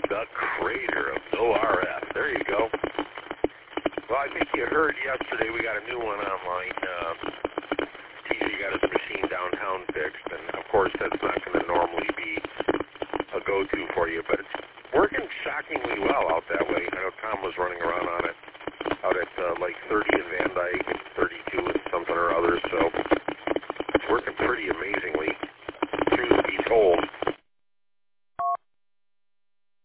The Crater of ORF. There you go. Well, I think you heard yesterday we got a new one online. TJ got his machine downtown fixed, and of course that's not going to normally be a go-to for you, but it's working shockingly well out that way. I know Tom was running around on it out at Lake 30 in Van Dyke.